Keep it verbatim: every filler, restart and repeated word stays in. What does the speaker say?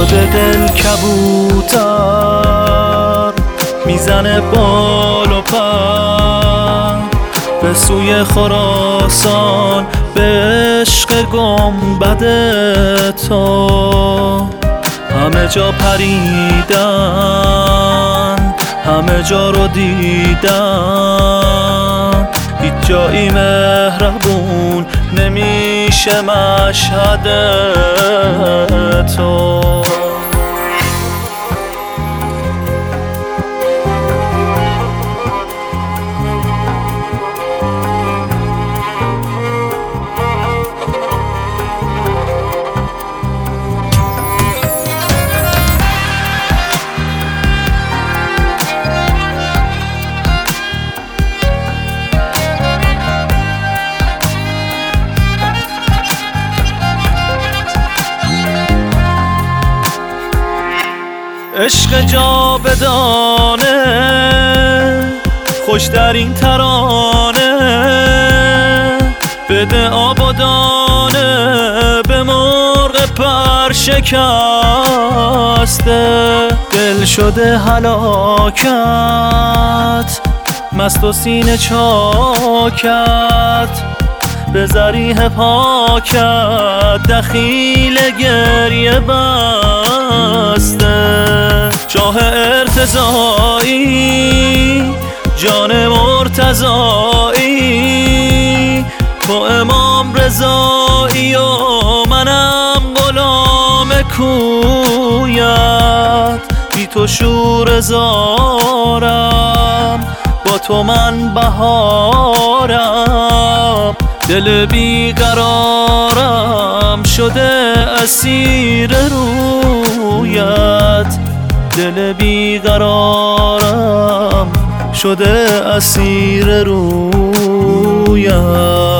شده دل کبوتر میزنه بال و پر به سوی خراسان، به عشق گنبد تو. همه جا پریدن، همه جا رو دیدم، هیچ جایی مهربون نمیشه مشهد تو. عشق جاودانه خوش در این ترانه، بده آب و دانه به مرغ پرشکسته. دل شده هلاکت، مست و سینه چاکت، به ذریح پاکت دخیل گریه بسته. جاه ارتضایی، جان مرتضایی، تو امام رضایی و منم غلام کویت. بی تو شور زارم، با تو من بهارم. دل بیقرارم شده اسیر رویت، دل بیقرارم شده اسیر رویت.